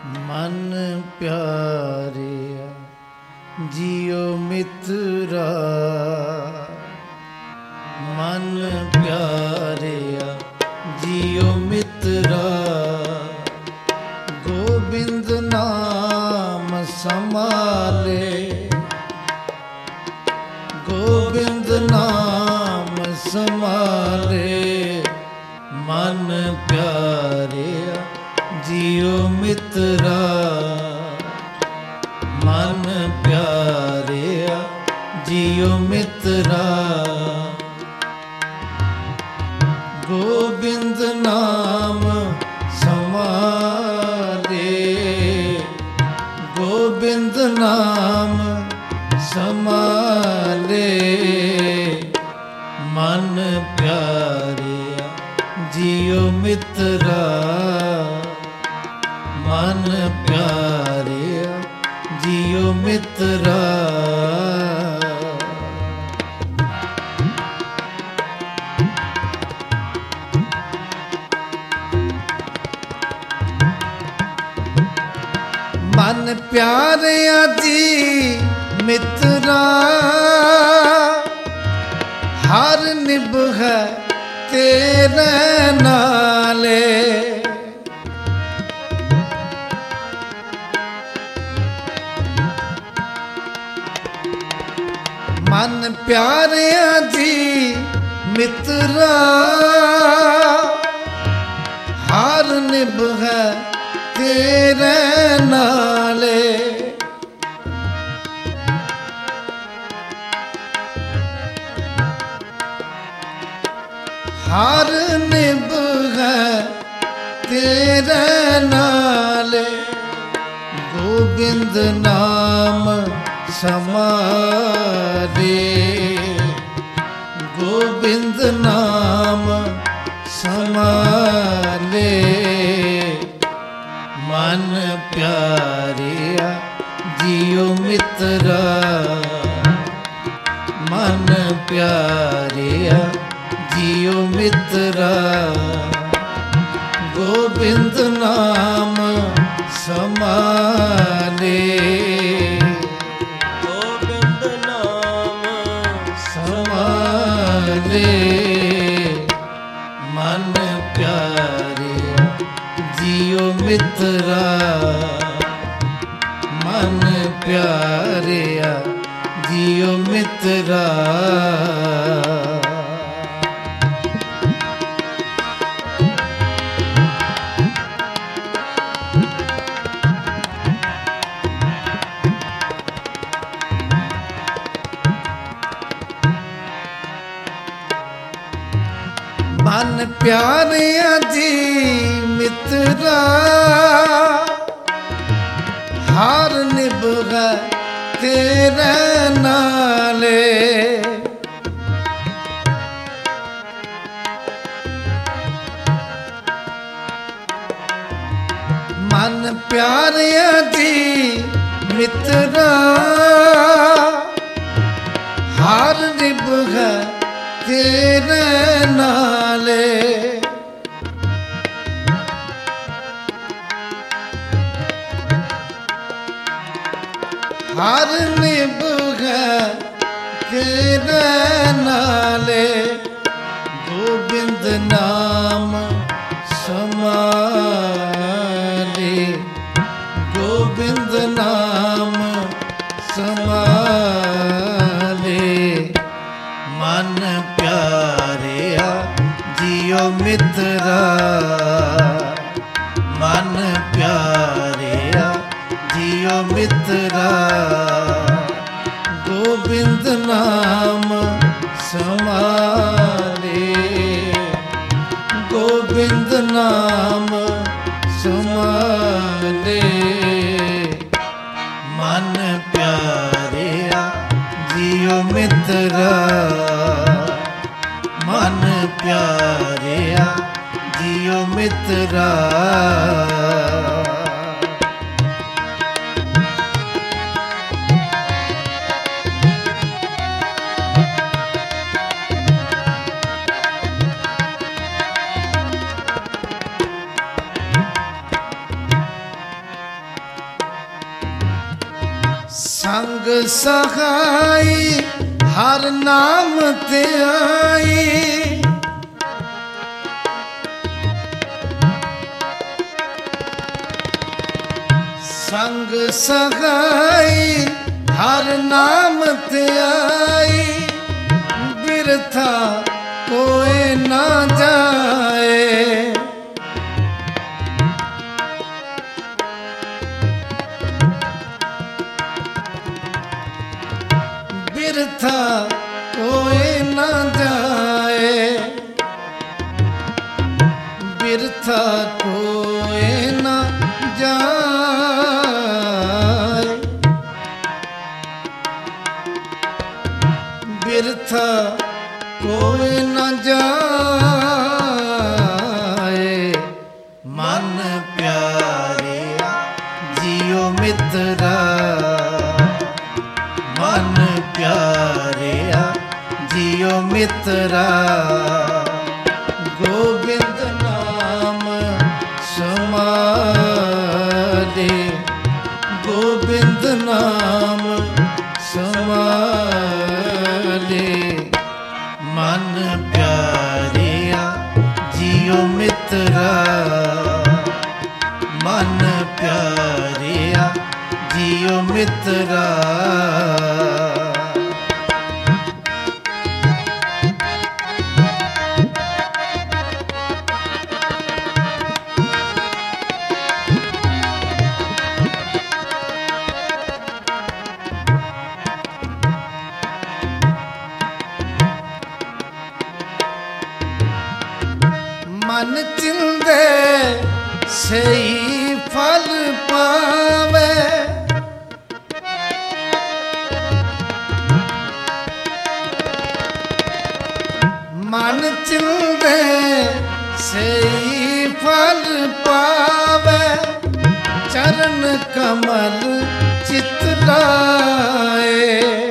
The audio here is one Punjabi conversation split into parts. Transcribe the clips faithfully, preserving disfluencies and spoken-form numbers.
ਮਨ ਪਿਆਰਿਆ ਜੀਉ ਮਿੱਤਰਾ, ਮਨ ਪਿਆਰਿਆ ਜੀਉ ਮਿੱਤਰਾ, ਗੋਬਿੰਦ ਨਾਮ ਸੰਭਾਲੇ, ਗੋਬਿੰਦ ਨਾਮ ਸੰਭਾਲੇ, ਮਨ ਪਿਆਰਿਆ ਜੀਉ ਮਿੱਤਰਾ, ਮਨ ਪਿਆਰਿਆ ਜੀਉ ਮਿੱਤਰਾ, ਗੋਬਿੰਦ ਨਾਮ ਸੰਭਾਲੇ, ਗੋਬਿੰਦ ਨਾਮ ਸੰਭਾਲੇ, ਮਨ ਪਿਆਰਿਆ ਜੀਉ ਮਿੱਤਰਾ, ਮਨ ਪਿਆਰਿਆ ਜੀਉ ਮਿੱਤਰਾ। ਮਨ ਪਿਆਰਿਆ ਜੀ ਮਿੱਤਰਾ, ਹਰ ਨਿਭੈ ਤੇਰੇ ਨਾਲੇ, ਮਨ ਪਿਆਰਿਆ ਜੀ ਮਿੱਤਰਾ, ਹਰ ਨਿਭੈ ਤੇਰੇ ਨਾਲੇ, ਹਰ ਨਿਭੈ ਤੇਰੇ ਨਾਲੇ, ਗੋਬਿੰਦ ਨਾਮ ਸੰਭਾਲੇ, ਗੋਬਿੰਦ ਨਾਮ ਸੰਭਾਲੇ, ਮਨ ਪਿਆਰਿਆ ਜੀਉ ਮਿੱਤਰਾ, ਮਨ ਪਿਆਰਿਆ ਜੀਉ ਮਿੱਤਰਾ, ਗੋਬਿੰਦ ਨਾਮ ਸੰਭਾਲੇ, ਗੋਬਿੰਦ ਨਾਮ ਸੰਭਾਲੇ, ਮਨ ਪਿਆਰਿਆ ਜੀਉ ਮਿੱਤਰਾ, ਮਨ ਪਿਆਰਿਆ ਜੀਉ ਮਿੱਤਰਾ। ਮਨ ਪਿਆਰਿਆ ਜੀ ਮਿੱਤਰਾ, ਹਰ ਨਿਭੈ ਤੇਰੇ ਨਾਲੇ, ਮਨ ਪਿਆਰਿਆ ਜੀ ਮਿੱਤਰਾ, ਹਰ ਨਿਭੈ ਤੇਰੇ ਨਾਲੇ, ਹਰ ਨਿਭੈ ਤੇਰੇ ਨਾਲੇ, ਗੋਬਿੰਦ ਨਾਮ ਸੰਭਾਲੇ, ਗੋਬਿੰਦ ਨਾਮ ਸੰਭਾਲੇ, ਮਨ ਪਿਆਰਿਆ ਜੀਉ ਮਿੱਤਰਾ, ਮਨ ਪਿਆਰਿਆ ਜੀਉ ਮਿੱਤਰਾ, ਗੋਬਿੰਦ ਨਾਮ ਸੰਭਾਲੇ, ਗੋਬਿੰਦ ਨਾਮ ਸੰਭਾਲੇ, ਮਨ ਪਿਆਰਿਆ ਜੀਉ ਮਿੱਤਰਾ, ਮਨ ਪਿਆਰਿਆ ਜੀਉ ਮਿੱਤਰਾ। ਸੰਗ ਸਹਾਈ ਹਰ ਨਾਮ ਧਿਆਈ। ਸੰਗ ਸਹਾਈ ਹਰ ਨਾਮ ਧਿਆਈ। ਬਿਰਥਾ ਕੋਇ ਨਾ ਜਾਏ। ਬਿਰਥਾ ਕੋਇ ਨਾ ਜਾਏ। ਬਿਰਥਾ ਕੋਇ ਨਾ ਜਾਏ। ਬਿਰਥਾ ਕੋਇ ਨਾ ਜਾਏ। ਮਨ ਪਿਆਰਿਆ ਜੀਉ ਮਿੱਤਰਾ। ਮਨ ਪਿਆਰਿਆ ਜੀਉ ਮਿੱਤਰਾ। ਗੋਬਿੰਦ ਨਾਮ ਸਮਾਲੇ। ਗੋਬਿੰਦ ਨਾਮ ਸਮਾਲੇ। ਮਨ ਪਿਆਰਿਆ ਜੀਉ ਮਿੱਤਰਾ। ਮਨ ਪਿਆਰਿਆ ਜੀਉ ਮਿੱਤਰਾ। ਮਨ ਚਿੰਦੇ ਸਈ ਫਲ ਪਾਵੇ। ਮਨ ਚਿੰਦੇ ਸਈ ਫਲ ਪਾਵੇ। ਚਰਨ ਕਮਲ ਚਿਤ ਲਾਏ।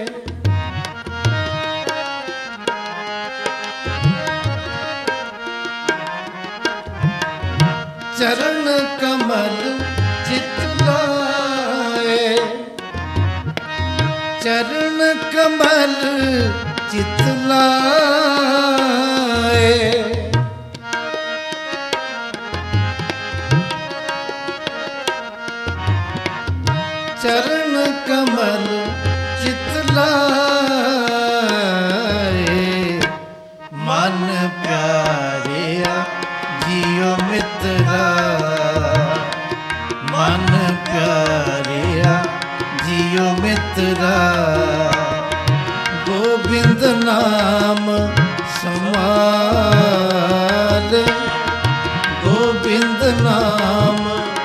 ਚਰਨ ਕਮਲ ਚਿਤ ਲਾਏ। ਚਰਨ ਕਮਲ ਚਿਤ ਲਾਏ। ਚਰਨ ਕਮਲ ਚਿਤ ਲਾਏ। ਮਨ ਪਿਆਰਿਆ ਜੀਉ ਮਿੱਤਰਾ। ਮਨ ਪਿਆਰਿਆ ਜੀਉ ਮਿੱਤਰਾ। ਗੋਬਿੰਦ ਨਾਮ ਸਮਾਲੇ। ਗੋਬਿੰਦ ਨਾਮ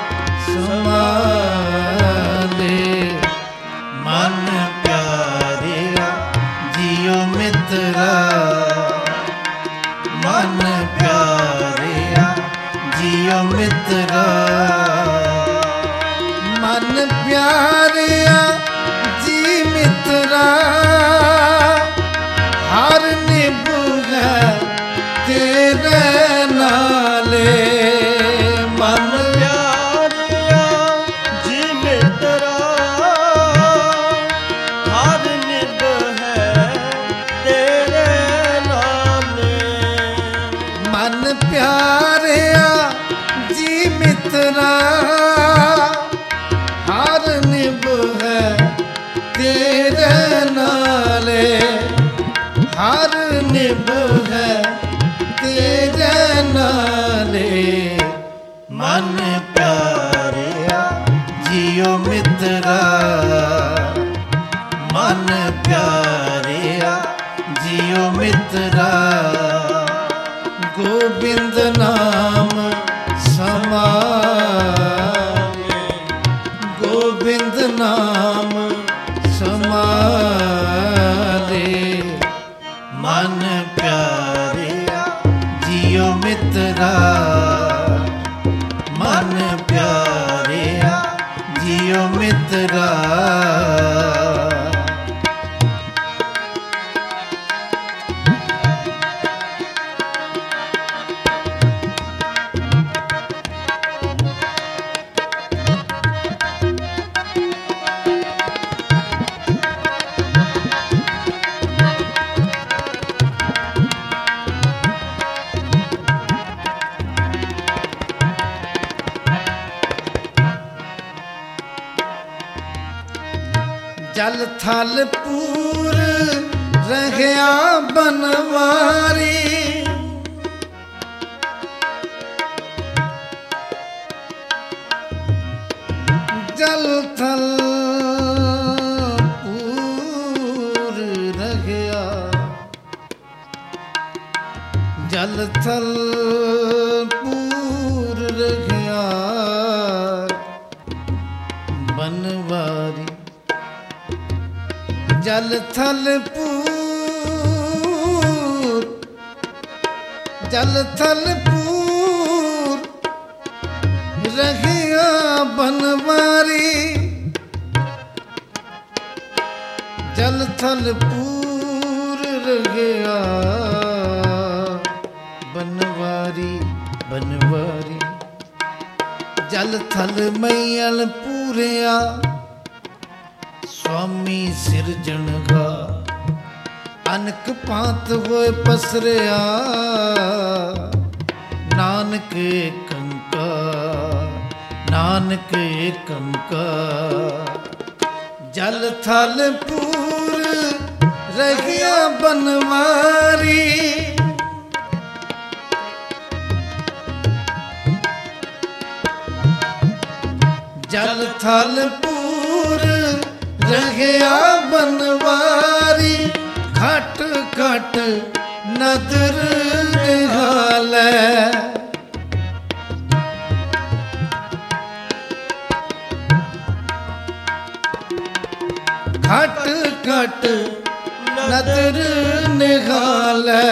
ਸਮਾਲੇ। ਮਨ ਪਿਆਰਿਆ ਜੀਉ ਮਿੱਤਰਾ। ਮਨ ਪਿਆਰਿਆ ਜੀਉ ਮਿੱਤਰਾ। ਮਨ ਪਿਆਰਿਆ ਜੀ ਮਿੱਤਰਾ। ਹਰ ਨਿਭੂਗਾ ਤੇਰੇ ਨਾਲੇ। ਮਨ ਪਿਆਰਿਆ ਜੀ ਮਿੱਤਰਾ। ਹਰ ਨਿਭ ਹੈ ਤੇਰੇ ਨਾਲੇ। ਮਨ ਪਿਆਰਿਆ ਜੀ ਮਿੱਤਰਾ। ਹਰ ਨਿਭ ਹੈ ਤੇਰੇ ਨਾਲੇ। ਹਰ ਨਿਭ ਹੈ ਤੇਰੇ ਨਾਲੇ। ਮਨ ਪਿਆਰਿਆ ਜੀਉ ਮਿੱਤਰਾ। ਮਨ ਪਿਆਰਿਆ ਜੀਉ ਮਿੱਤਰਾ। ਗੋਬਿੰਦ ਨਾਮ ਸਮਾਲੇ। ਗੋਬਿੰਦ ਨਾਮ ਸਮਾਲੇ। ਮਨ ਪਿਆਰਿਆ ਜੀਉ ਮਿੱਤਰਾ। ਮਨ ਪਿਆਰਿਆ ਜੀਉ ਮਿੱਤਰਾ। ਜਲ ਥਲ ਪੂਰ ਰਹਿਆ ਬਨਵਾਰੀ ਜਲ ਥਲ ਪੂਰ ਰਹਿਆ ਜਲ ਥਲ ਪੂਰ ਰਹਿਆ ਬਨਵਾਰੀ ਜਲ ਥਲ ਪੂਰ ਜਲ ਥਲ ਪੂਰ ਰਹਿਆ ਬਨਵਾਰੀ ਜਲ ਥਲ ਪੂਰ ਰਹਿਆ ਬਨਵਾਰੀ ਬਨਵਾਰੀ ਜਲ ਥਲ ਮਈਅਲ ਪੂਰਿਆ स्वामी सिरजणगा अनक पात होए पसरिया नानक कंका नानक कंका जल थल पूर रहया बनवारी जल थल पूर रहया बनवारी घट घट नदर निहालै घट घट नदर निहालै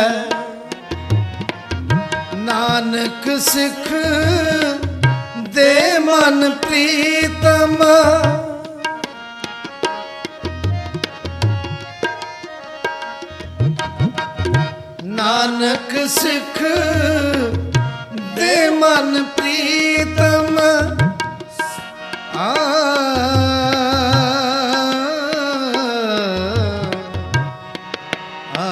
नानक सिख दे मन प्रीतम नानक सिख दे मन प्रीतम आ आ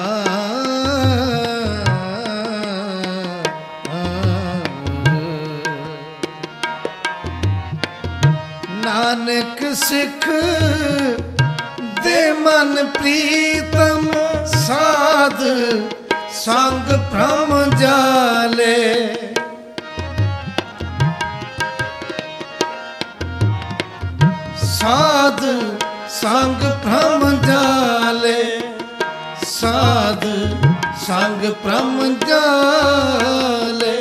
नानक सिख दे मन प्रीतम साध संग भ्रम जाले साध संग भ्रम जाले साध संग भ्रम जाले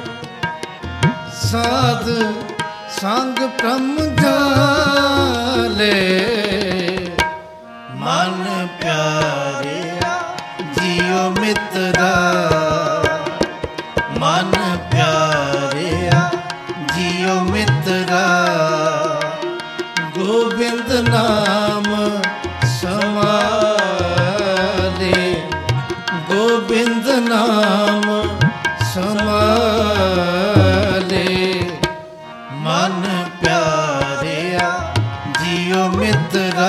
साध संग भ्रम जाले मन प्यारे जियो मित्रा मन प्यारिया जियो मित्रा गोविंद नाम समाले गोविंद नाम समाले मन प्यारिया जियो मित्रा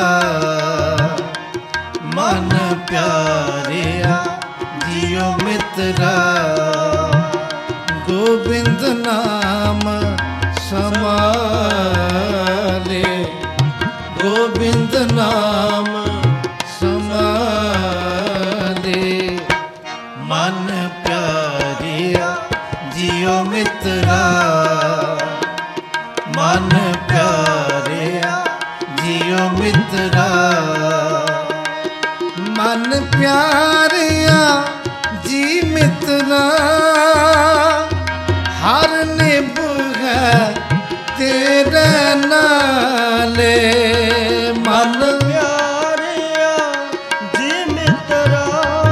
मन प्यारिया जियो मित्रा गोविंद नाम समाले गोविंद नाम समाले मन प्यारिया जियो मित्रा मन प्यारिया जियो मित्रा मन प्यारिया जी मित्रा हर निभ है तेरे नाले मन प्यारिया जी मित्रा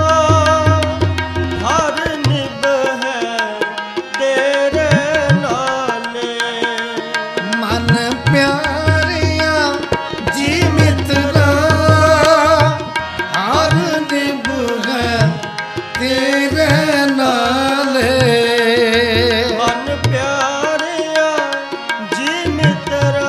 हर निभ है तेरे नाले मन प्यारिया जी मित्रा हर निभ है तेरे नाले मन प्यारिया जी मित्रा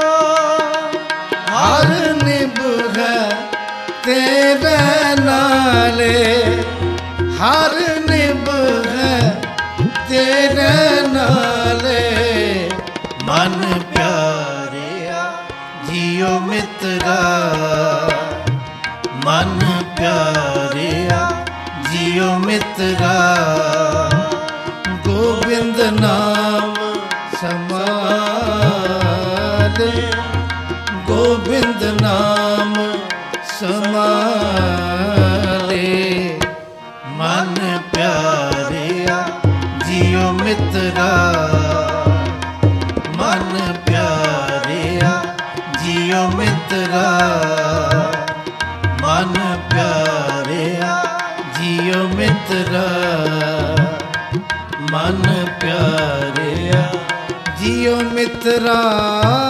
हर निभ है तेरे नाले हर निभ है तेरे नाले मन प्यारिया जियो मित्रा ਮਿੱਤਰਾ ਗੋਬਿੰਦ ਨਾਮ ਸਮਾਲੇ ਗੋਬਿੰਦ ਨਾਮ ਸਮਾਲੇ ਮਨ ਪਿਆਰਿਆ ਜੀਉ ਮਿੱਤਰਾ ਮਨ ਪਿਆਰਿਆ ਜੀਉ ਮਿੱਤਰਾ ਮਨ ਪਿਆਰਿਆ ਜੀਉ ਮਿੱਤਰਾ ਮਨ ਪਿਆਰਿਆ ਜੀਉ ਮਿੱਤਰਾ